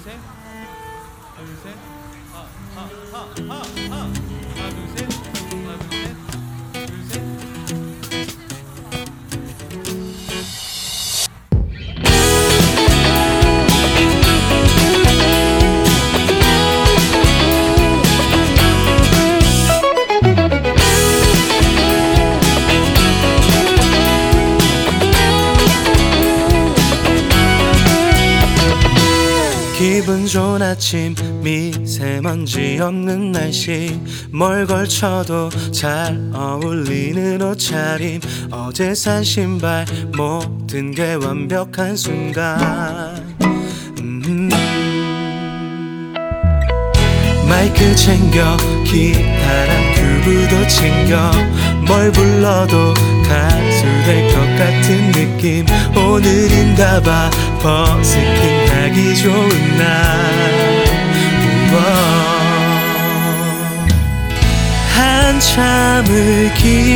셋. 하나, 둘, 셋. 하나, 둘, 셋. 하나, 둘, 셋. 둘, 셋. 기분 좋은 아침 미세먼지 없는 날씨 뭘 걸쳐도 잘 어울리는 옷차림 어제 산 신발 모든 게 완벽한 순간 마이크 챙겨 기타랑 큐브도 챙겨 뭘 불러도 가수 될 것 같은 느낌 오늘인가봐 버스킹 하기 좋은 날 한참을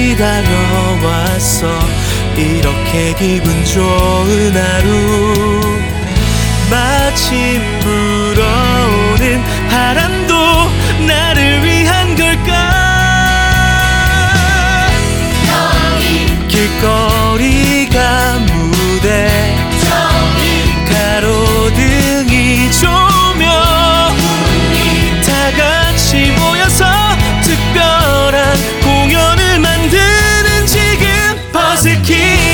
기다려왔어 이렇게 기분 좋은 하루 마침 불어오는 바람도 나를 위한 걸까 길거리가 무대 가로등이 조명 다 같이 모여서 특별한 공연을 만드는 지금 버스킹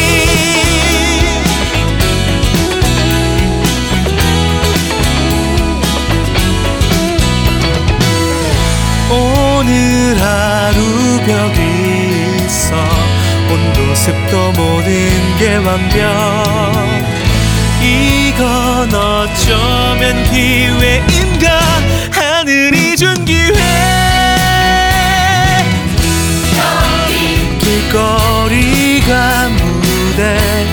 오늘 하루 벽이 있어 온도 습도 모든 게 완벽 이건 어쩌면 기회인가 하늘이 준 기회 길거리가 무대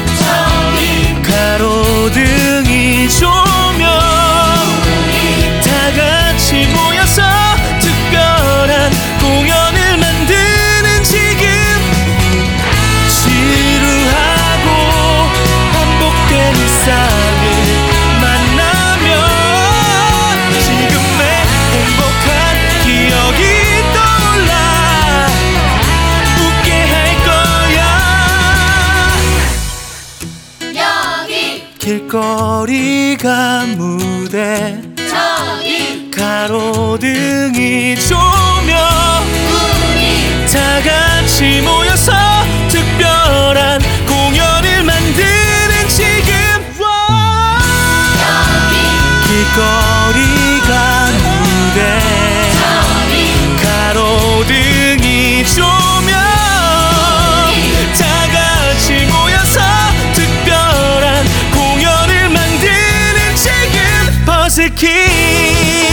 가로등이 조명 다 같이 모여서 특별한 공연을 만드는 지금 지루하고 반복된 일상을 만나면 지금의 행복한 기억이 떠올라 웃게 할 거야 여기 길거리가 무대 저기 가로등이 조명 우리 다 같이 모여서 특별한 공연을 만드는 지금 길거리가 무대 가로등이 조명 다 같이 모여서 특별한 공연을 만드는 지금 버스킹